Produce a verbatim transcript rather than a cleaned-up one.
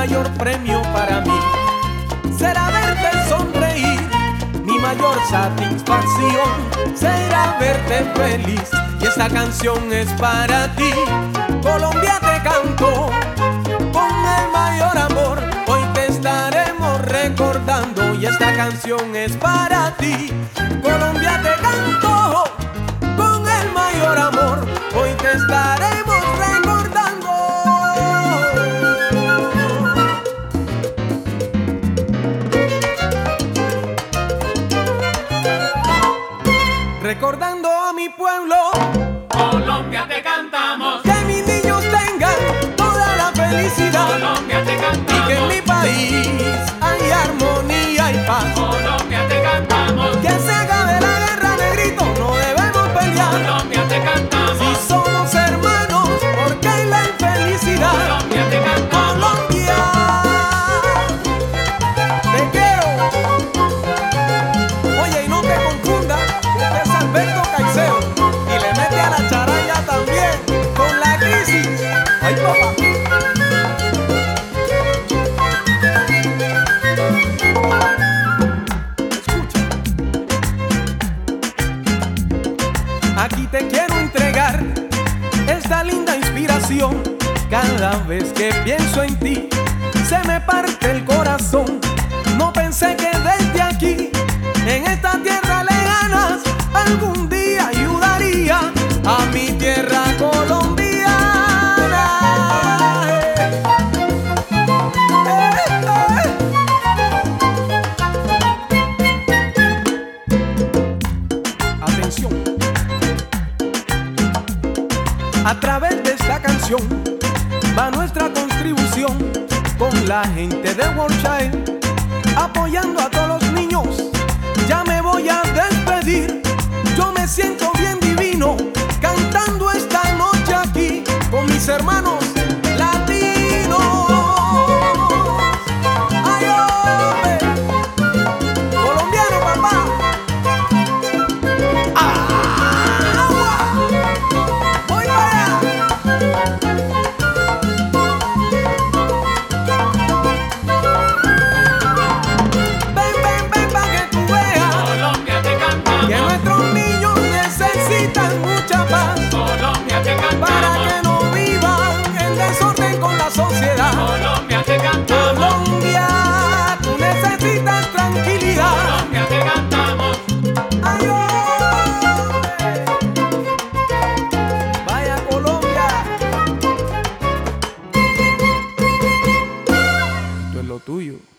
mayor premio para mí será verte sonreír. Mi mayor satisfacción será verte feliz. Y esta canción es para ti. Colombia, te canto con el mayor amor. Hoy te estaremos recordando. Y esta canción es para ti. Colombia, te canto con el mayor amor. Hoy te estaremos recordando. Recordando a mi pueblo, Colombia, te cantamos. que mis niños tengan toda la felicidad. Colombia, te cantamos. Y que en mi país hay armonía y paz. Colombia, te cantamos. Que se acabe la guerra, negrito, no debemos pelear. Colombia, te cantamos. Si somos hermanos, ¿por qué la infelicidad? Colombia, te cantamos. Colombia, te quiero. Oye, y no te confundas, este es Alberto Caicedo y le mete a la charanga también con la crisis. ¡Ay, papá! Escucha. Aquí te quiero entregar esta linda inspiración. Cada vez que pienso en ti, se me parte el corazón. No pensé que desde aquí, en esta tierra lejanas, algún día ayudaría a mi tierra colombiana. Eh, eh, eh. Atención. A través de esta canción va nuestra contribución con la gente de World Child, apoyando a todos los niños. Ya me voy a despedir, yo me siento bien divino cantando esta noche aquí con mis hermanos latinos. ¡Ay, hombre! Colombiano, papá. ¡Agua! ¡Voy para allá! Ven, ven, ven pa' que tú veas Colombia, te cantamos. que nuestros niños necesitan mucha paz Colombia, te para cantamos. que no vivan en desorden con la sociedad. Colombia, te cantamos. Colombia, tú necesitas tranquilidad. Colombia, te cantamos. Ay, hombre. Vaya Colombia, esto es lo tuyo.